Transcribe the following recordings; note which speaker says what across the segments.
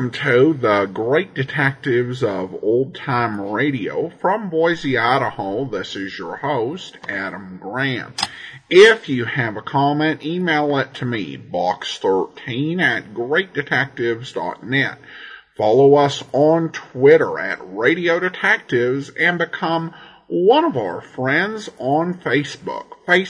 Speaker 1: welcome to the Great Detectives of Old Time Radio. From Boise, Idaho, this is your host, Adam Graham. If you have a comment, email it to me, box13@greatdetectives.net. Follow us on Twitter at Radio Detectives and become one of our friends on Facebook,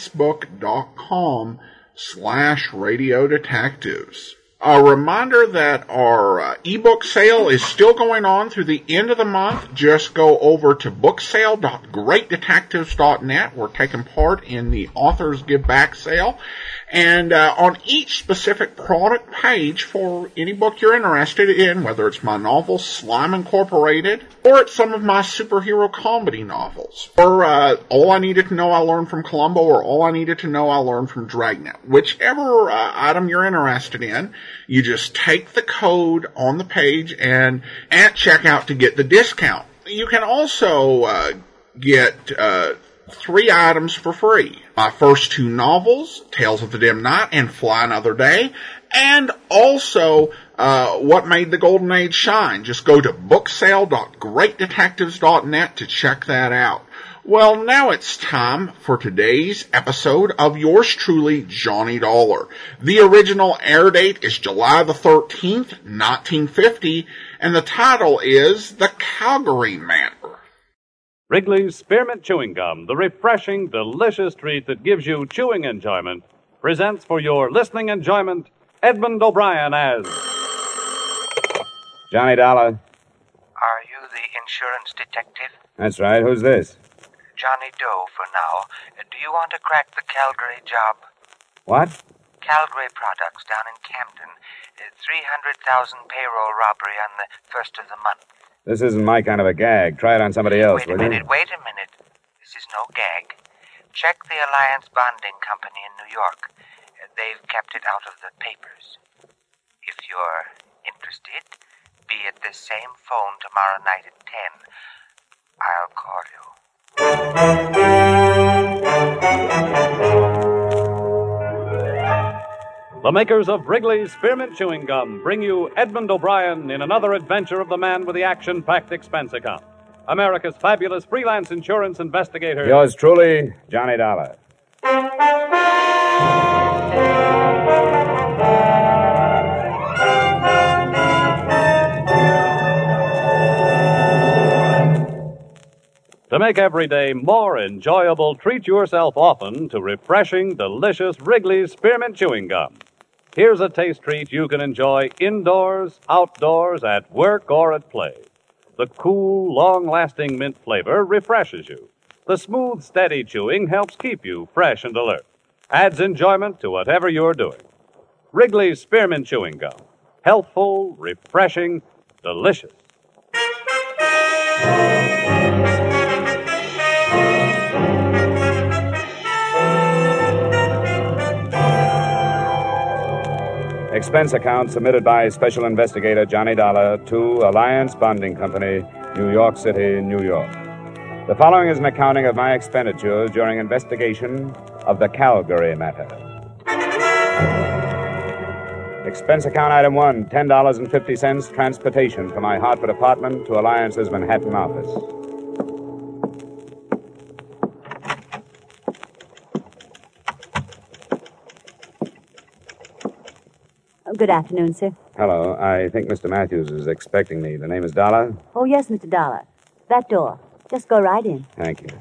Speaker 1: facebook.com/Radio Detectives. A reminder that our ebook sale is still going on through the end of the month. Just go over to booksale.greatdetectives.net. We're taking part in the Authors Give Back sale. And on each specific product page for any book you're interested in, whether it's my novel Slime Incorporated, or it's some of my superhero comedy novels, or All I Needed to Know I Learned from Columbo, or All I Needed to Know I Learned from Dragnet, whichever item you're interested in, you just take the code on the page and at checkout to get the discount. You can also get 3 items for free. My first 2 novels, Tales of the Dim Night and Fly Another Day, and also What Made the Golden Age Shine. Just go to booksale.greatdetectives.net to check that out. Well, now it's time for today's episode of yours truly, Johnny Dollar. The original air date is July the 13th, 1950, and the title is The Calgary Matter.
Speaker 2: Wrigley's Spearmint Chewing Gum, the refreshing, delicious treat that gives you chewing enjoyment, presents for your listening enjoyment Edmund O'Brien as
Speaker 3: Johnny Dollar.
Speaker 4: Are you the insurance detective?
Speaker 3: That's right. Who's this?
Speaker 4: Johnny Doe for now. Do you want to crack the Calgary job?
Speaker 3: What?
Speaker 4: Calgary Products down in Camden. 300,000 payroll robbery on the first of the month.
Speaker 3: This isn't my kind of a gag. Try it on somebody else,
Speaker 4: Wait a minute. This is no gag. Check the Alliance Bonding Company in New York. They've kept it out of the papers. If you're interested, be at this same phone tomorrow night at 10. I'll call you.
Speaker 2: the makers of Wrigley's Spearmint Chewing Gum bring you Edmund O'Brien in another adventure of the man with the action-packed expense account. America's fabulous freelance insurance investigator.
Speaker 3: Yours truly, Johnny Dollar.
Speaker 2: To make every day more enjoyable, treat yourself often to refreshing, delicious Wrigley's Spearmint Chewing Gum. Here's a taste treat you can enjoy indoors, outdoors, at work, or at play. The cool, long-lasting mint flavor refreshes you. The smooth, steady chewing helps keep you fresh and alert. Adds enjoyment to whatever you're doing. Wrigley's Spearmint Chewing Gum. Healthful, refreshing, delicious.
Speaker 3: Expense account submitted by Special Investigator Johnny Dollar to Alliance Bonding Company, New York City, New York. The following is an accounting of my expenditures during investigation of the Calgary matter. Expense account item 1, $10.50, transportation from my Hartford apartment to Alliance's Manhattan office.
Speaker 5: Good afternoon, sir.
Speaker 3: Hello. I think Mr. Matthews is expecting me. The name is Dollar?
Speaker 5: Oh, yes, Mr. Dollar. That door. Just go right in.
Speaker 3: Thank you.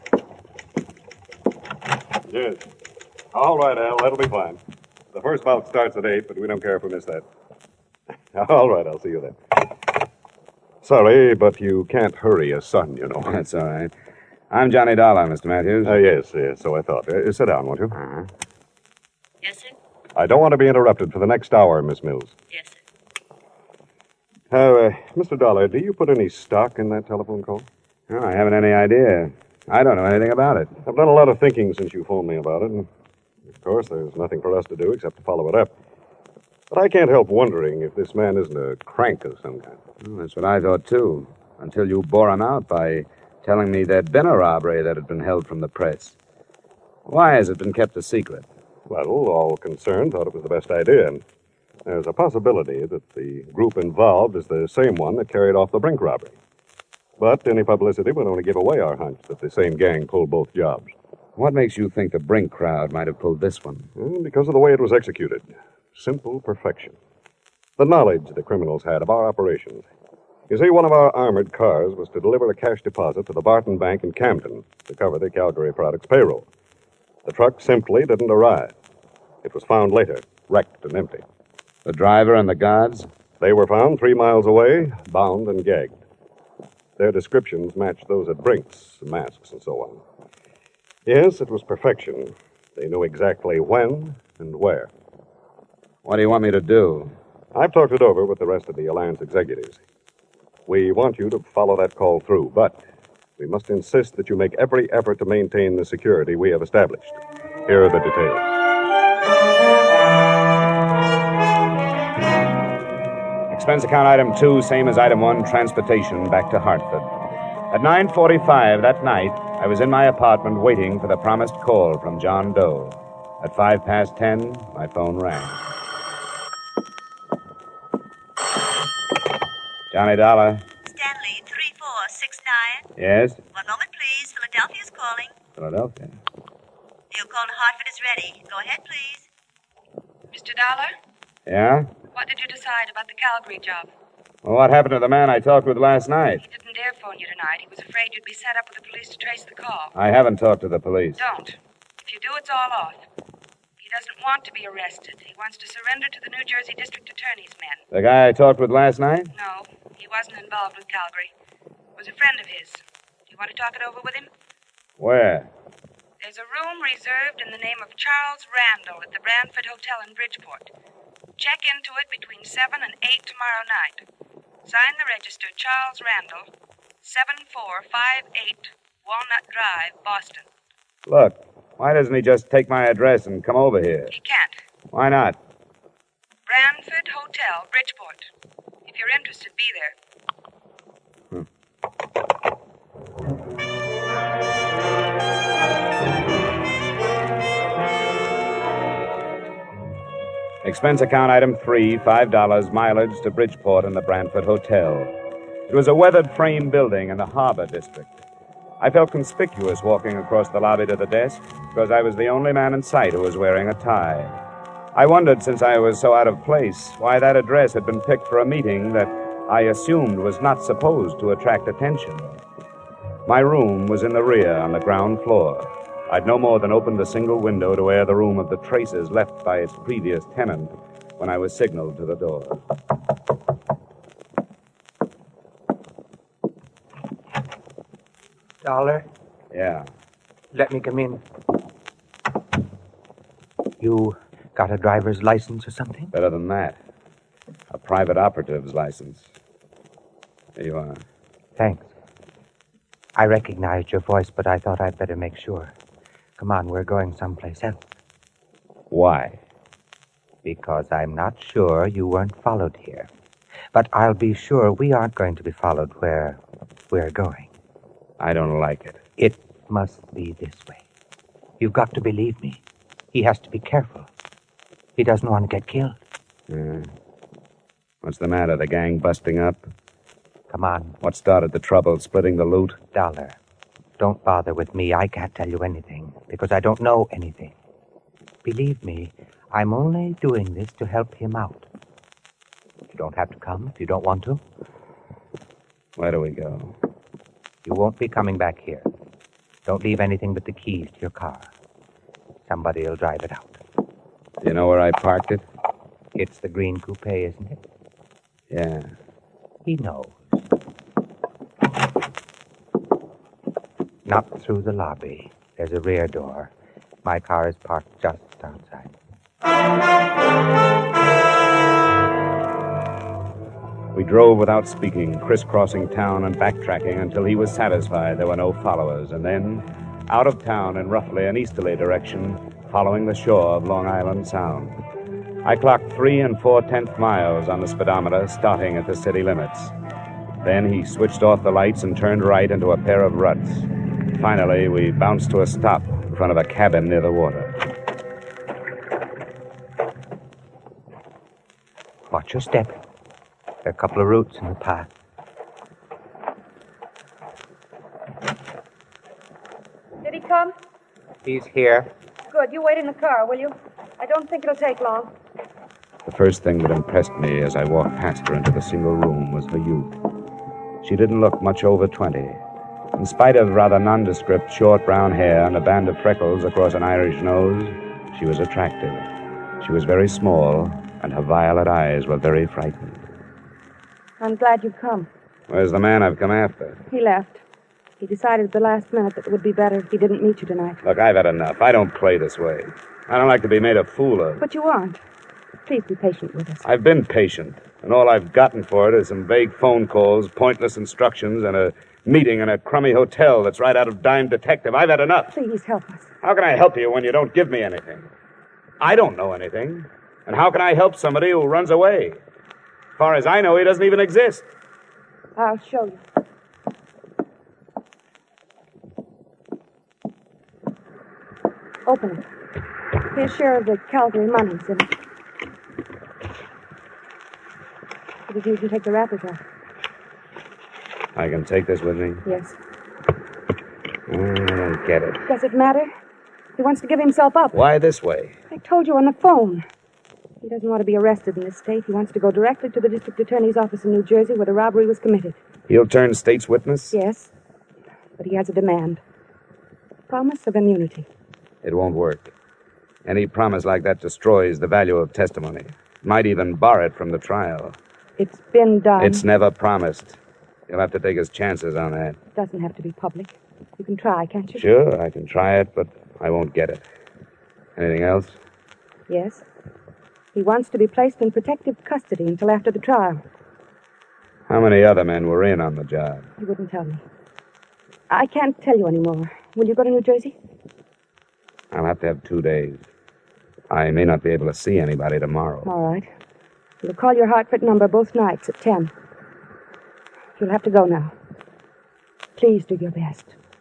Speaker 6: Yes. All right, Al. That'll be fine. The first bout starts at 8, but we don't care if we miss that. All right, I'll see you then. Sorry, but you can't hurry a son, you know.
Speaker 3: That's all right. I'm Johnny Dollar, Mr. Matthews.
Speaker 6: Yes, so I thought. Sit down, won't you?
Speaker 3: Uh-huh.
Speaker 5: Yes, sir?
Speaker 6: I don't want to be interrupted for the next hour, Miss Mills.
Speaker 5: Yes, sir.
Speaker 6: Mr. Dollar, do you put any stock in that telephone call?
Speaker 3: Oh, I haven't any idea. I don't know anything about it.
Speaker 6: I've done a lot of thinking since you phoned me about it, and of course there's nothing for us to do except to follow it up. But I can't help wondering if this man isn't a crank of some kind.
Speaker 3: Well, that's what I thought, too, until you bore him out by telling me there'd been a robbery that had been held from the press. Why has it been kept a secret?
Speaker 6: Well, all concerned thought it was the best idea, and There's a possibility that the group involved is the same one that carried off the Brink robbery. But any publicity would only give away our hunch that the same gang pulled both jobs.
Speaker 3: What makes you think the Brink crowd might have pulled this one?
Speaker 6: Because of the way it was executed. Simple perfection. The knowledge the criminals had of our operations. You see, one of our armored cars was to deliver a cash deposit to the Barton Bank in Camden to cover the Calgary Products payroll. The truck simply didn't arrive. It was found later, wrecked and empty.
Speaker 3: The driver and the guards?
Speaker 6: They were found 3 miles away, bound and gagged. Their descriptions matched those at Brink's, masks and so on. Yes, it was perfection. They knew exactly when and where.
Speaker 3: What do you want me to do?
Speaker 6: I've talked it over with the rest of the Alliance executives. We want you to follow that call through, but we must insist that you make every effort to maintain the security we have established. Here are the details.
Speaker 3: Expense account item 2, same as item 1, transportation back to Hartford. At 9:45 that night, I was in my apartment waiting for the promised call from John Doe. At 10:05, my phone rang. Johnny Dollar.
Speaker 5: Stanley, 3469.
Speaker 3: Yes?
Speaker 5: 1 moment, please. Philadelphia's calling.
Speaker 3: Philadelphia.
Speaker 5: Your call to Hartford is ready. Go ahead, please.
Speaker 7: Mr. Dollar,
Speaker 3: Yeah?
Speaker 7: what did you decide about the Calgary job?
Speaker 3: Well, what happened to the man I talked with last night?
Speaker 7: He didn't dare phone you tonight. He was afraid you'd be set up with the police to trace the call.
Speaker 3: I haven't talked to the police.
Speaker 7: Don't. If you do, it's all off. He doesn't want to be arrested. He wants to surrender to the New Jersey District Attorney's men.
Speaker 3: The guy I talked with last night?
Speaker 7: No, he wasn't involved with Calgary. It was a friend of his. Do you want to talk it over with him?
Speaker 3: Where?
Speaker 7: There's a room reserved in the name of Charles Randall at the Brantford Hotel in Bridgeport. Check into it between 7 and 8 tomorrow night. Sign the register, Charles Randall, 7458 Walnut Drive, Boston.
Speaker 3: Look, why doesn't he just take my address and come over here?
Speaker 7: He can't.
Speaker 3: Why not?
Speaker 7: Brantford Hotel, Bridgeport. If you're interested, be there.
Speaker 3: Expense account item 3, $5, mileage to Bridgeport and the Brantford Hotel. It was a weathered frame building in the Harbor District. I felt conspicuous walking across the lobby to the desk because I was the only man in sight who was wearing a tie. I wondered, since I was so out of place, why that address had been picked for a meeting that I assumed was not supposed to attract attention. My room was in the rear on the ground floor. I'd no more than opened a single window to air the room of the traces left by its previous tenant when I was signaled to the door.
Speaker 8: Dollar,
Speaker 3: Yeah.
Speaker 8: let me come in. You got a driver's license or something?
Speaker 3: Better than that. A private operative's license. Here you are.
Speaker 8: Thanks. I recognized your voice, but I thought I'd better make sure. Come on, we're going someplace else.
Speaker 3: Why?
Speaker 8: Because I'm not sure you weren't followed here. But I'll be sure we aren't going to be followed where we're going.
Speaker 3: I don't like it.
Speaker 8: It must be this way. You've got to believe me. He has to be careful. He doesn't want to get killed.
Speaker 3: What's the matter? The gang busting up?
Speaker 8: Come on,
Speaker 3: What started the trouble? Splitting the loot?
Speaker 8: Dollar. Don't bother with me. I can't tell you anything, because I don't know anything. Believe me, I'm only doing this to help him out. You don't have to come if you don't want to.
Speaker 3: Where do we go?
Speaker 8: You won't be coming back here. Don't leave anything but the keys to your car. Somebody will drive it out.
Speaker 3: Do you know where I parked it?
Speaker 8: It's the green coupe, isn't it?
Speaker 3: Yeah.
Speaker 8: He knows. Not through the lobby. There's a rear door. My car is parked just outside.
Speaker 3: We drove without speaking, crisscrossing town and backtracking until he was satisfied there were no followers, and then out of town in roughly an easterly direction, following the shore of Long Island Sound. I clocked 3 4/10 miles on the speedometer, starting at the city limits. Then he switched off the lights and turned right into a pair of ruts. Finally, we bounced to a stop in front of a cabin near the water.
Speaker 8: Watch your step. There are a couple of roots in the path.
Speaker 7: Did he come?
Speaker 8: He's here.
Speaker 7: Good. You wait in the car, will you? I don't think it'll take long.
Speaker 3: The first thing that impressed me as I walked past her into the single room was her youth. She didn't look much over 20. In spite of rather nondescript short brown hair and a band of freckles across an Irish nose, she was attractive. She was very small, and her violet eyes were very frightened.
Speaker 7: I'm glad you've come.
Speaker 3: Where's the man I've come after?
Speaker 7: He left. He decided at the last minute that it would be better if he didn't meet you tonight.
Speaker 3: Look, I've had enough. I don't play this way. I don't like to be made a fool of.
Speaker 7: But you aren't. Please be patient with us.
Speaker 3: I've been patient, and all I've gotten for it is some vague phone calls, pointless instructions, and a meeting in a crummy hotel that's right out of Dime Detective. I've had enough.
Speaker 7: Please help us.
Speaker 3: How can I help you when you don't give me anything? I don't know anything. And how can I help somebody who runs away? As far as I know, he doesn't even exist.
Speaker 7: I'll show you. Open it. His share of the Calgary money's in it. Could you can take the wrappers off?
Speaker 3: I can take this with me?
Speaker 7: Yes.
Speaker 3: I don't get it.
Speaker 7: Does it matter? He wants to give himself up.
Speaker 3: Why this way?
Speaker 7: I told you on the phone. He doesn't want to be arrested in this state. He wants to go directly to the district attorney's office in New Jersey where the robbery was committed.
Speaker 3: He'll turn state's witness?
Speaker 7: Yes. But he has a demand. Promise of immunity.
Speaker 3: It won't work. Any promise like that destroys the value of testimony. Might even bar it from the trial.
Speaker 7: It's been done.
Speaker 3: It's never promised. You'll have to take his chances on that.
Speaker 7: It doesn't have to be public. You can try, can't you?
Speaker 3: Sure, I can try it, but I won't get it. Anything else?
Speaker 7: Yes. He wants to be placed in protective custody until after the trial.
Speaker 3: How many other men were in on the job?
Speaker 7: He wouldn't tell me. I can't tell you anymore. Will you go to New Jersey?
Speaker 3: I'll have to have 2 days. I may not be able to see anybody tomorrow.
Speaker 7: All right. You'll call your Hartford number both nights at 10. You'll have to go now. Please do your best.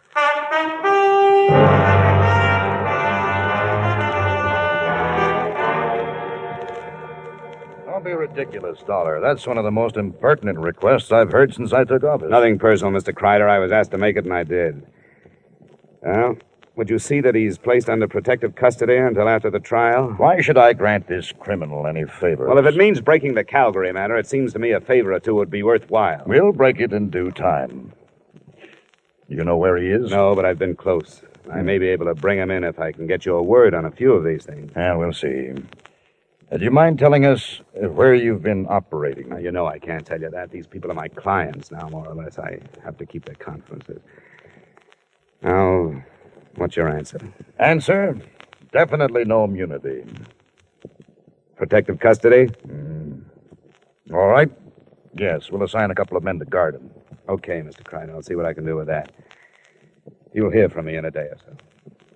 Speaker 9: Don't be ridiculous, Dollar. That's one of the most impertinent requests I've heard since I took office.
Speaker 3: Nothing personal, Mr. Kreider. I was asked to make it, and I did. Well, would you see that he's placed under protective custody until after the trial?
Speaker 9: Why should I grant this criminal any favors?
Speaker 3: Well, if it means breaking the Calgary matter, it seems to me a favor or two would be worthwhile.
Speaker 9: We'll break it in due time. You know where he is?
Speaker 3: No, but I've been close. I may be able to bring him in if I can get you a word on a few of these things.
Speaker 9: Yeah, we'll see. Do you mind telling us where you've been operating?
Speaker 3: Now, you know I can't tell you that. These people are my clients now, more or less. I have to keep their confidences. Now, what's your answer?
Speaker 9: Answer? Definitely no immunity.
Speaker 3: Protective custody?
Speaker 9: All right. Yes, we'll assign a couple of men to guard him.
Speaker 3: Okay, Mr. Kreider. I'll see what I can do with that. You'll hear from me in a day or so.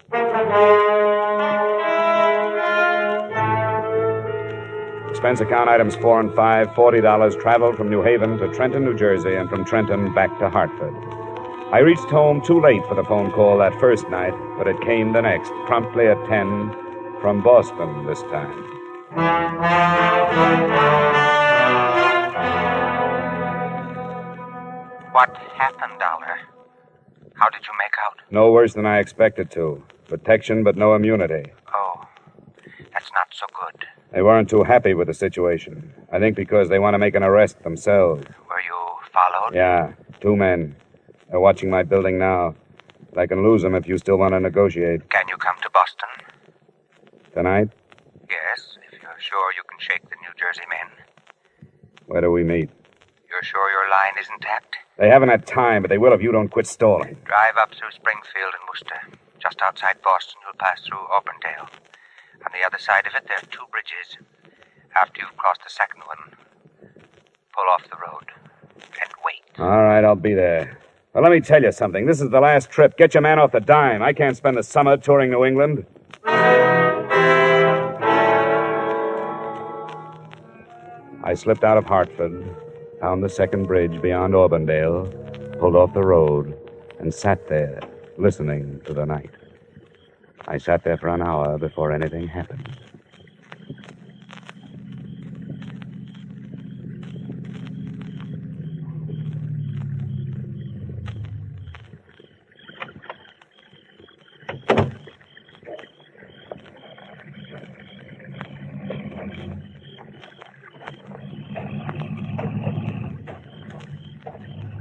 Speaker 3: Expense account items 4 and 5, $40 traveled from New Haven to Trenton, New Jersey, and from Trenton back to Hartford. I reached home too late for the phone call that first night, but it came the next, promptly at 10, from Boston this time.
Speaker 4: What happened, Dollar? How did you make out?
Speaker 3: No worse than I expected to. Protection, but no immunity.
Speaker 4: Oh, that's not so good.
Speaker 3: They weren't too happy with the situation. I think because they want to make an arrest themselves.
Speaker 4: Were you followed?
Speaker 3: Yeah, 2 men. They're watching my building now. I can lose them if you still want to negotiate.
Speaker 4: Can you come to Boston?
Speaker 3: Tonight?
Speaker 4: Yes, if you're sure you can shake the New Jersey men.
Speaker 3: Where do we meet?
Speaker 4: You're sure your line is intact?
Speaker 3: They haven't had time, but they will if you don't quit stalling.
Speaker 4: Drive up through Springfield and Worcester. Just outside Boston, you'll pass through Auburndale. On the other side of it, there are 2 bridges. After you've crossed the second one, pull off the road and wait.
Speaker 3: All right, I'll be there. Well, let me tell you something. This is the last trip. Get your man off the dime. I can't spend the summer touring New England. I slipped out of Hartford, found the second bridge beyond Auburndale, pulled off the road, and sat there, listening to the night. I sat there for an hour before anything happened.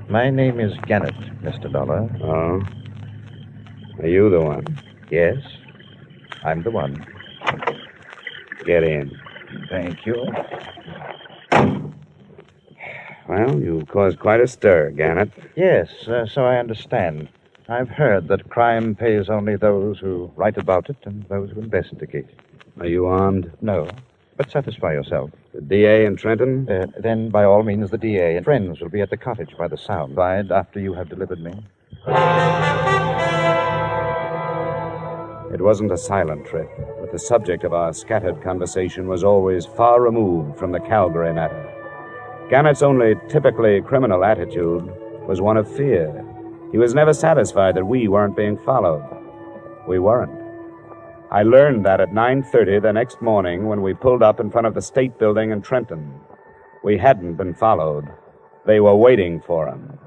Speaker 9: My name is Gannett, Mr. Dollar.
Speaker 3: Oh? Are you the one?
Speaker 9: Yes, I'm the one.
Speaker 3: Get in.
Speaker 9: Thank you.
Speaker 3: Well, you've caused quite a stir, Gannett.
Speaker 9: Yes, so I understand. I've heard that crime pays only those who write about it and those who investigate.
Speaker 3: Are you armed?
Speaker 9: No, but satisfy yourself.
Speaker 3: The DA in Trenton?
Speaker 9: Then, by all means, the DA and friends will be at the cottage by the sound side after you have delivered me.
Speaker 3: It wasn't a silent trip, but the subject of our scattered conversation was always far removed from the Calgary matter. Gannett's only typically criminal attitude was one of fear. He was never satisfied that we weren't being followed. We weren't. I learned that at 9:30 the next morning when we pulled up in front of the State Building in Trenton. We hadn't been followed. They were waiting for him.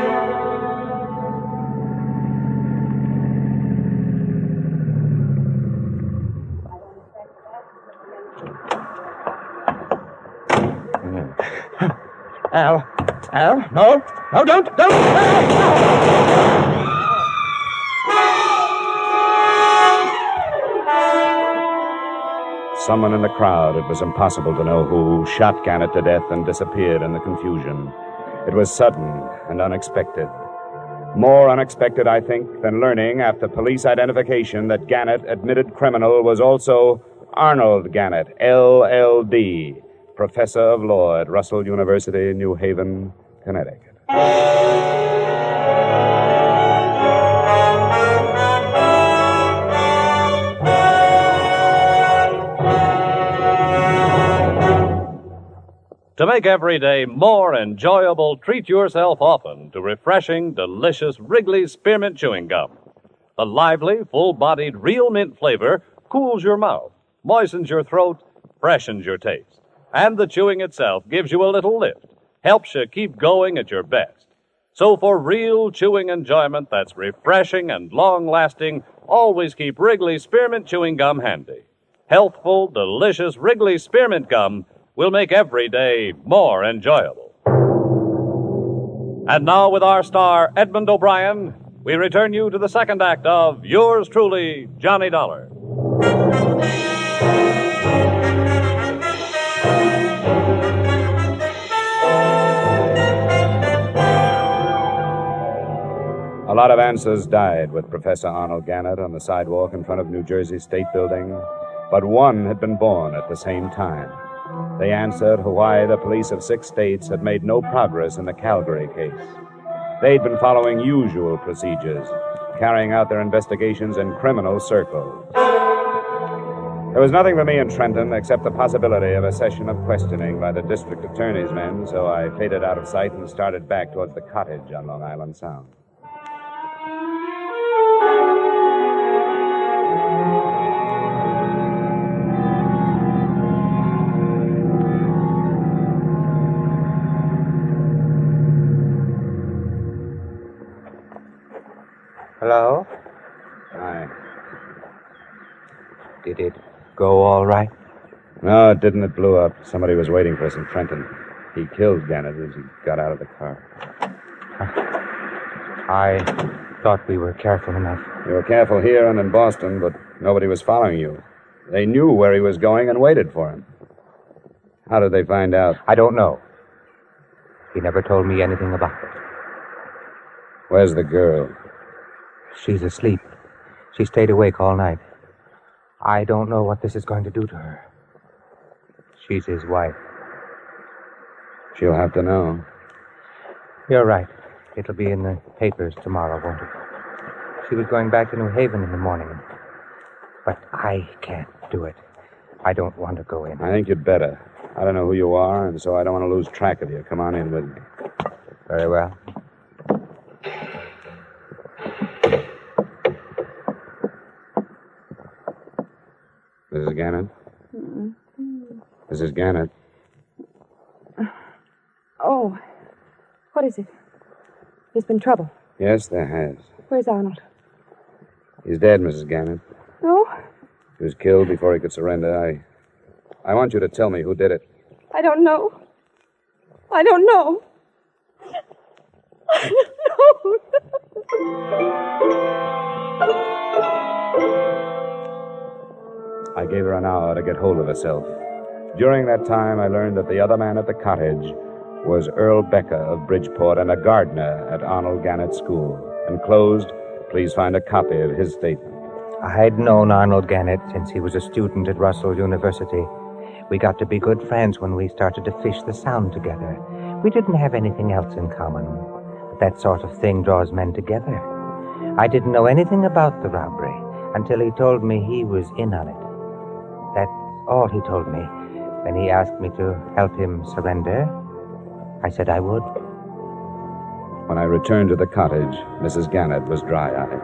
Speaker 8: Al, no, don't.
Speaker 3: Someone in the crowd, it was impossible to know who, shot Gannett to death and disappeared in the confusion. It was sudden and unexpected. More unexpected, I think, than learning after police identification that Gannett, admitted criminal, was also Arnold Gannett, LLD, professor of law at Russell University, New Haven, Connecticut.
Speaker 2: To make every day more enjoyable, treat yourself often to refreshing, delicious Wrigley's Spearmint Chewing Gum. The lively, full-bodied, real mint flavor cools your mouth, moistens your throat, freshens your taste. And the chewing itself gives you a little lift, helps you keep going at your best. So for real chewing enjoyment that's refreshing and long-lasting, always keep Wrigley's Spearmint Chewing Gum handy. Healthful, delicious Wrigley's Spearmint Gum will make every day more enjoyable. And now, with our star, Edmund O'Brien, we return you to the second act of yours truly, Johnny Dollar.
Speaker 3: A lot of answers died with Professor Arnold Gannett on the sidewalk in front of New Jersey State Building, but one had been born at the same time. They answered why the police of 6 states had made no progress in the Calgary case. They'd been following usual procedures, carrying out their investigations in criminal circles. There was nothing for me in Trenton except the possibility of a session of questioning by the district attorney's men, so I faded out of sight and started back towards the cottage on Long Island Sound.
Speaker 8: Hello?
Speaker 3: Hi.
Speaker 8: Did it go all right?
Speaker 3: No, it didn't. It blew up. Somebody was waiting for us in Trenton. He killed Gannett as he got out of the car.
Speaker 8: I thought we were careful enough.
Speaker 3: You were careful here and in Boston, but nobody was following you. They knew where he was going and waited for him. How did they find out?
Speaker 8: I don't know. He never told me anything about it.
Speaker 3: Where's the girl?
Speaker 8: She's asleep. She stayed awake all night. I don't know what this is going to do to her. She's his wife.
Speaker 3: She'll have to know.
Speaker 8: You're right. It'll be in the papers tomorrow, won't it? She was going back to New Haven in the morning. But I can't do it. I don't want to go in.
Speaker 3: I think you'd better. I don't know who you are, and so I don't want to lose track of you. Come on in with me.
Speaker 8: Very well.
Speaker 3: Mrs. Gannett? Mrs. Gannett?
Speaker 10: Oh, what is it? There's been trouble.
Speaker 3: Yes, there has.
Speaker 10: Where's Arnold?
Speaker 3: He's dead, Mrs. Gannett.
Speaker 10: No,
Speaker 3: He was killed before he could surrender. I want you to tell me who did it.
Speaker 10: I don't know. I don't know.
Speaker 3: I gave her an hour to get hold of herself. During that time, I learned that the other man at the cottage was Earl Becker of Bridgeport and a gardener at Arnold Gannett School. Enclosed, please find a copy of his statement.
Speaker 8: I'd known Arnold Gannett since he was a student at Russell University. We got to be good friends when we started to fish the Sound together. We didn't have anything else in common, but that sort of thing draws men together. I didn't know anything about the robbery until he told me he was in on it. That's all he told me. When he asked me to help him surrender, I said I would.
Speaker 3: When I returned to the cottage, Mrs. Gannett was dry-eyed.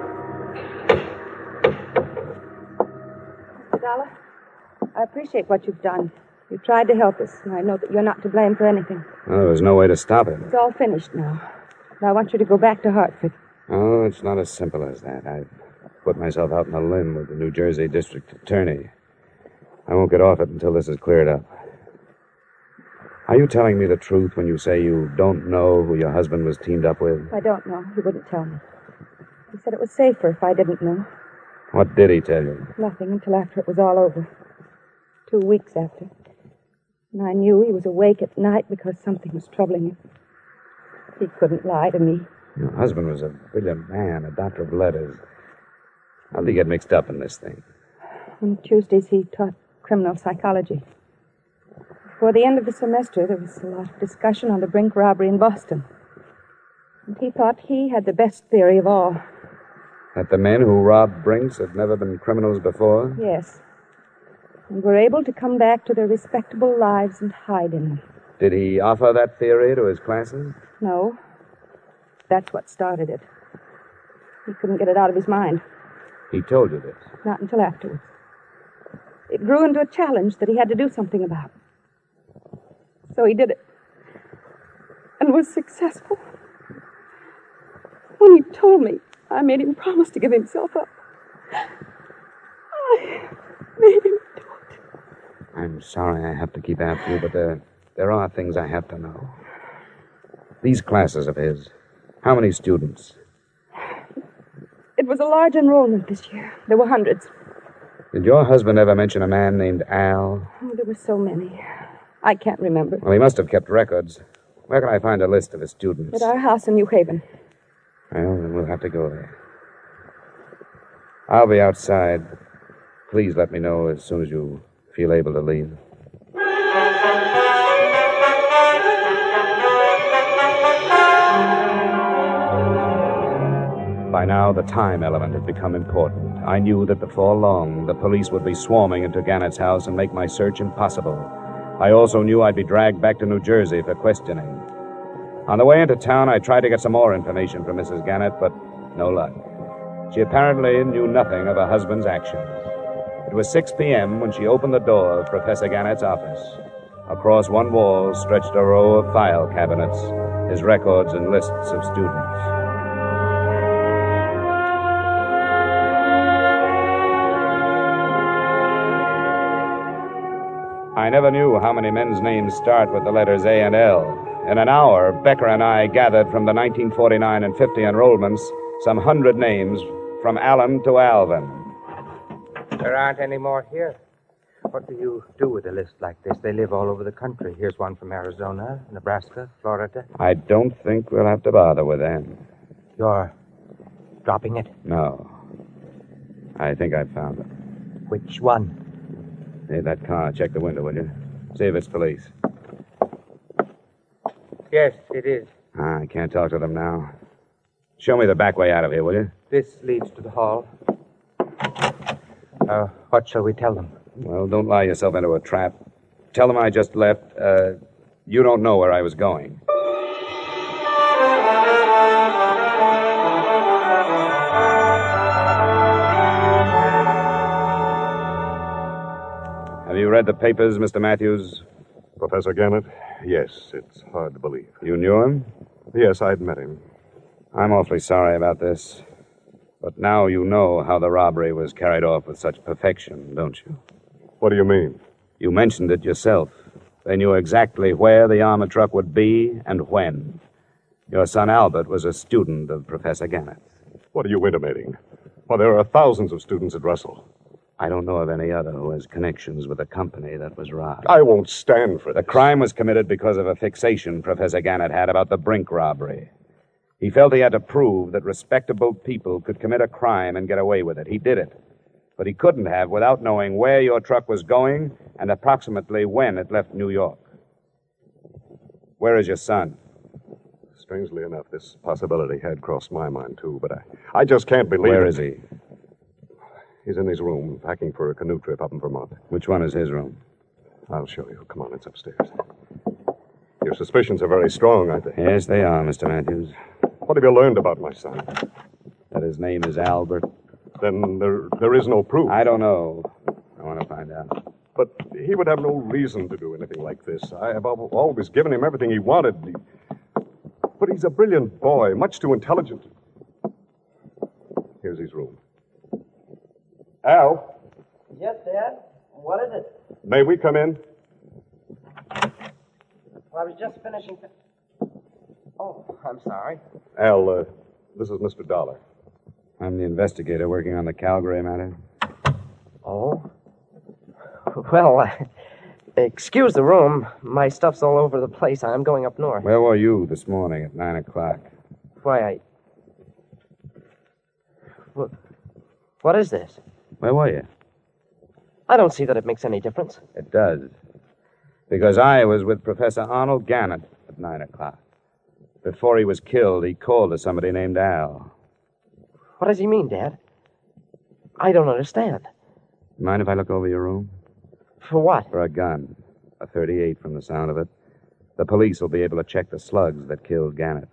Speaker 10: Mr. Dollar, I appreciate what you've done. You tried to help us, and I know that you're not to blame for anything.
Speaker 3: Well, there was no way to stop it.
Speaker 10: It's all finished now. Now I want you to go back to Hartford.
Speaker 3: Oh, it's not as simple as that. I've put myself out on a limb with the New Jersey District Attorney. I won't get off it until this is cleared up. Are you telling me the truth when you say you don't know who your husband was teamed up with?
Speaker 10: I don't know. He wouldn't tell me. He said it was safer if I didn't know.
Speaker 3: What did he tell you?
Speaker 10: Nothing until after it was all over. 2 weeks after. And I knew he was awake at night because something was troubling him. He couldn't lie to me.
Speaker 3: Your husband was a brilliant man, a doctor of letters. How did he get mixed up in this thing?
Speaker 10: On Tuesdays, he taught criminal psychology. Before the end of the semester, there was a lot of discussion on the Brink robbery in Boston. And he thought he had the best theory of all.
Speaker 3: That the men who robbed Brinks had never been criminals before?
Speaker 10: Yes. And were able to come back to their respectable lives and hide in them.
Speaker 3: Did he offer that theory to his classes?
Speaker 10: No. That's what started it. He couldn't get it out of his mind.
Speaker 3: He told you this?
Speaker 10: Not until afterwards. It grew into a challenge that he had to do something about. So he did it. And was successful. When he told me, I made him promise to give himself up. I made him do it.
Speaker 3: I'm sorry I have to keep after you, but there are things I have to know. These classes of his, how many students?
Speaker 10: It was a large enrollment this year. There were hundreds.
Speaker 3: Did your husband ever mention a man named Al?
Speaker 10: Oh, there were so many. I can't remember.
Speaker 3: Well, he must have kept records. Where can I find a list of his students?
Speaker 10: At our house in New Haven.
Speaker 3: Well, then we'll have to go there. I'll be outside. Please let me know as soon as you feel able to leave. By now, the time element had become important. I knew that before long, the police would be swarming into Gannett's house and make my search impossible. I also knew I'd be dragged back to New Jersey for questioning. On the way into town, I tried to get some more information from Mrs. Gannett, but no luck. She apparently knew nothing of her husband's actions. It was 6 p.m. when she opened the door of Professor Gannett's office. Across one wall stretched a row of file cabinets, his records and lists of students. I never knew how many men's names start with the letters A and L. In an hour, Becker and I gathered from the 1949 and 50 enrollments some 100 names from Allen to Alvin.
Speaker 8: There aren't any more here. What do you do with a list like this? They live all over the country. Here's one from Arizona, Nebraska, Florida.
Speaker 3: I don't think we'll have to bother with them.
Speaker 8: You're dropping it?
Speaker 3: No. I think I found it.
Speaker 8: Which one?
Speaker 3: Hey, that car. Check the window, will you? See if it's police.
Speaker 8: Yes, it is.
Speaker 3: I can't talk to them now. Show me the back way out of here, will you?
Speaker 8: This leads to the hall. What shall we tell them?
Speaker 3: Well, don't lie yourself into a trap. Tell them I just left. You don't know where I was going. Have you read the papers, Mr. Matthews?
Speaker 6: Professor Gannett? Yes, it's hard to believe.
Speaker 3: You knew him?
Speaker 6: Yes, I'd met him.
Speaker 3: I'm awfully sorry about this. But now you know how the robbery was carried off with such perfection, don't you?
Speaker 6: What do you mean?
Speaker 3: You mentioned it yourself. They knew exactly where the armored truck would be and when. Your son Albert was a student of Professor Gannett.
Speaker 6: What are you intimating? Well, there are thousands of students at Russell.
Speaker 3: I don't know of any other who has connections with the company that was robbed.
Speaker 6: I won't stand for
Speaker 3: The
Speaker 6: this.
Speaker 3: crime was committed because of a fixation Professor Gannett had about the Brink robbery. He felt he had to prove that respectable people could commit a crime and get away with it. He did it. But he couldn't have without knowing where your truck was going and approximately when it left New York. Where is your son?
Speaker 6: Strangely enough, this possibility had crossed my mind, too, but I just can't believe
Speaker 3: Where
Speaker 6: it.
Speaker 3: is he?
Speaker 6: He's in his room, packing for a canoe trip up in Vermont.
Speaker 3: Which one is his room?
Speaker 6: I'll show you. Come on, it's upstairs. Your suspicions are very strong, aren't they?
Speaker 3: Yes, they are, Mr. Matthews.
Speaker 6: What have you learned about my son?
Speaker 3: That his name is Albert.
Speaker 6: Then there is no proof.
Speaker 3: I don't know. I want to find out.
Speaker 6: But he would have no reason to do anything like this. I have always given him everything he wanted. But he's a brilliant boy, much too intelligent. Here's his room. Al,
Speaker 11: Yes, Dad? What is it?
Speaker 6: may we come in?
Speaker 11: Well, I was just finishing... Oh, I'm sorry.
Speaker 6: Al, this is Mr. Dollar.
Speaker 3: I'm the investigator working on the Calgary matter.
Speaker 11: Oh? Well, excuse the room. My stuff's all over the place. I'm going up north.
Speaker 3: Where were you this morning at 9 o'clock?
Speaker 11: Why, What is this?
Speaker 3: Where were you?
Speaker 11: I don't see that it makes any difference.
Speaker 3: It does. Because I was with Professor Arnold Gannett at 9 o'clock. Before he was killed, he called to somebody named Al.
Speaker 11: What does he mean, Dad? I don't understand.
Speaker 3: Mind if I look over your room?
Speaker 11: For what?
Speaker 3: For a gun. A .38 from the sound of it. The police will be able to check the slugs that killed Gannett.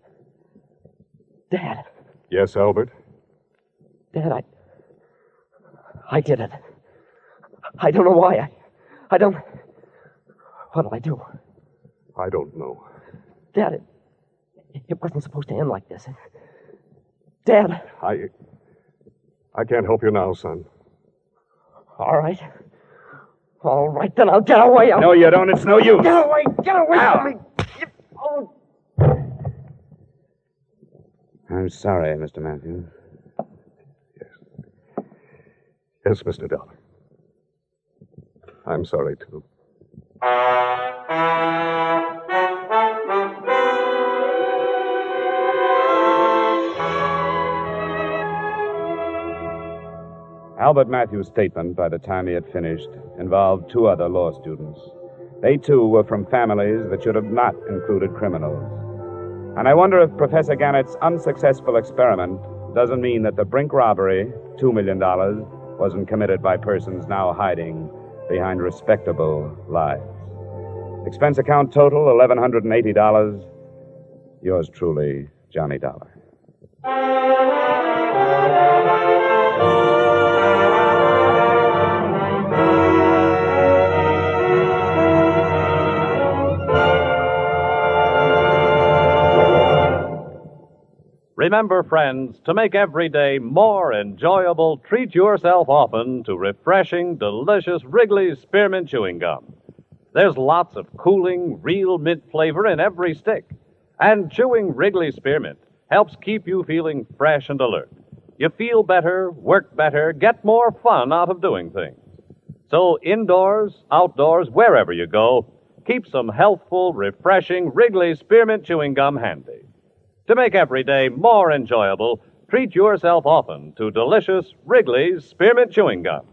Speaker 11: Dad.
Speaker 6: Yes, Albert?
Speaker 11: Dad, I did it. I don't know why. I don't... What'll I do?
Speaker 6: I don't know.
Speaker 11: Dad, it wasn't supposed to end like this. Dad.
Speaker 6: I can't help you now, son.
Speaker 11: All right. All right, then I'll get away.
Speaker 3: No, you don't. It's no use.
Speaker 11: Get away from me. Oh.
Speaker 3: I'm sorry, Mr. Matthews.
Speaker 6: Yes, Mr. Dollar. I'm sorry, too.
Speaker 3: Albert Matthews' statement, by the time he had finished, involved two other law students. They, too, were from families that should have not included criminals. And I wonder if Professor Gannett's unsuccessful experiment doesn't mean that the Brink robbery, $2 million, wasn't committed by persons now hiding behind respectable lives. Expense account total, $1,180. Yours truly, Johnny Dollar.
Speaker 2: Remember, friends, to make every day more enjoyable, treat yourself often to refreshing, delicious Wrigley's Spearmint Chewing Gum. There's lots of cooling, real mint flavor in every stick. And chewing Wrigley's Spearmint helps keep you feeling fresh and alert. You feel better, work better, get more fun out of doing things. So indoors, outdoors, wherever you go, keep some healthful, refreshing Wrigley's Spearmint Chewing Gum handy. To make every day more enjoyable, treat yourself often to delicious Wrigley's Spearmint Chewing Gum.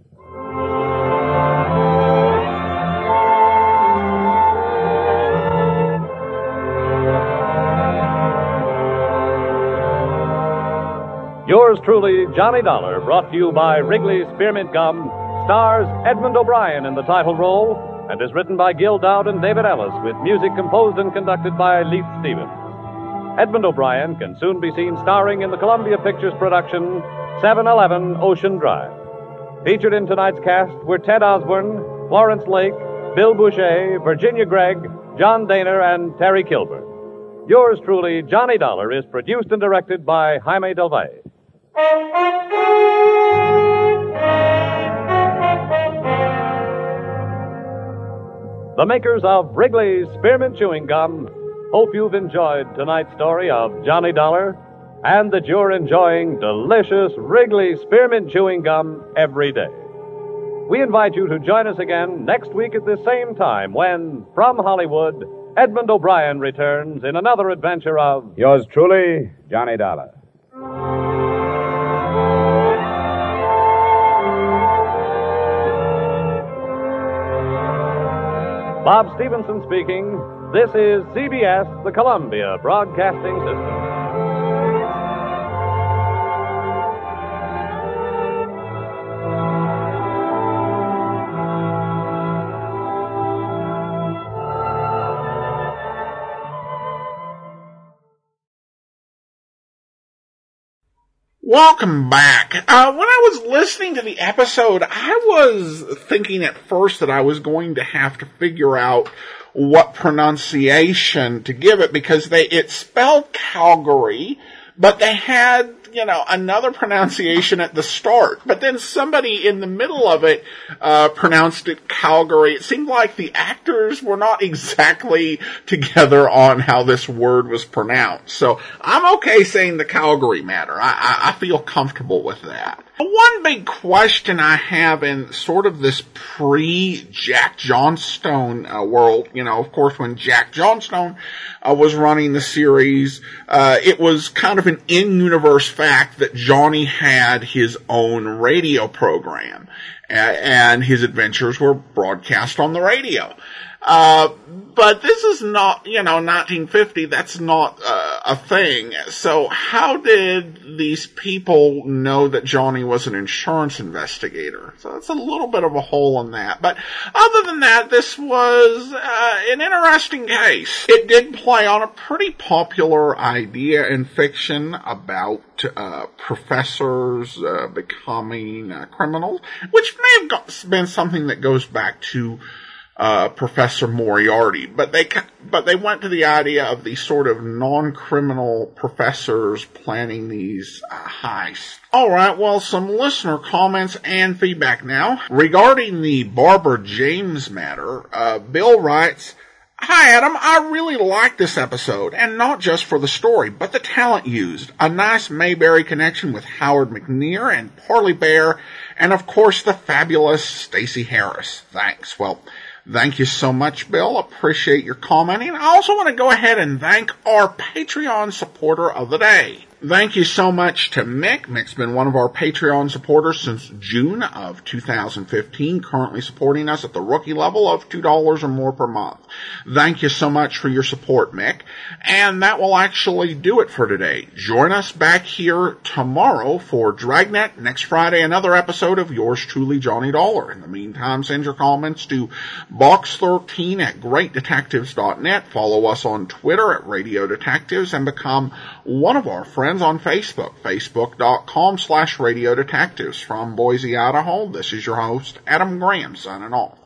Speaker 2: Yours truly, Johnny Dollar, brought to you by Wrigley's Spearmint Gum, stars Edmund O'Brien in the title role and is written by Gil Dowd and David Ellis with music composed and conducted by Leith Stevens. Edmund O'Brien can soon be seen starring in the Columbia Pictures production 711 Ocean Drive. Featured in tonight's cast were Ted Osborne, Florence Lake, Bill Boucher, Virginia Gregg, John Daner, and Terry Kilburn. Yours truly, Johnny Dollar, is produced and directed by Jaime Del Valle. The makers of Wrigley's Spearmint Chewing Gum hope you've enjoyed tonight's story of Johnny Dollar and that you're enjoying delicious Wrigley Spearmint Chewing Gum every day. We invite you to join us again next week at the same time when, from Hollywood, Edmund O'Brien returns in another adventure of
Speaker 3: Yours truly, Johnny Dollar.
Speaker 2: Bob Stevenson speaking. This is CBS, the Columbia Broadcasting System.
Speaker 1: Welcome back. When I was listening to the episode, I was thinking at first that I was going to have to figure out what pronunciation to give it because it spelled Calgary, but they had, another pronunciation at the start. But then somebody in the middle of it pronounced it Calgary. It seemed like the actors were not exactly together on how this word was pronounced. So I'm okay saying the Calgary matter. I feel comfortable with that. One big question I have in sort of this pre-Jack Johnstone world, of course, when Jack Johnstone was running the series, it was kind of an in-universe fact that Johnny had his own radio program, and his adventures were broadcast on the radio. But this is not, 1950, that's not a thing. So how did these people know that Johnny was an insurance investigator? So that's a little bit of a hole in that. But other than that, this was an interesting case. It did play on a pretty popular idea in fiction about professors becoming criminals, which may have been something that goes back to Professor Moriarty, but they went to the idea of these sort of non-criminal professors planning these heists. Alright, well, some listener comments and feedback now. Regarding the Barbara James matter, Bill writes, "Hi Adam, I really liked this episode, and not just for the story, but the talent used. A nice Mayberry connection with Howard McNear and Parley Bear, and of course the fabulous Stacey Harris. Thanks." Well, thank you so much, Bill. Appreciate your commenting. I also want to go ahead and thank our Patreon supporter of the day. Thank you so much to Mick. Mick's been one of our Patreon supporters since June of 2015, currently supporting us at the rookie level of $2 or more per month. Thank you so much for your support, Mick. And that will actually do it for today. Join us back here tomorrow for Dragnet. Next Friday, another episode of yours truly, Johnny Dollar. In the meantime, send your comments to box13 at greatdetectives.net. Follow us on Twitter at Radio Detectives and become one of our friends on Facebook, facebook.com/Radio Detectives. From Boise, Idaho, this is your host, Adam Graham, signing off.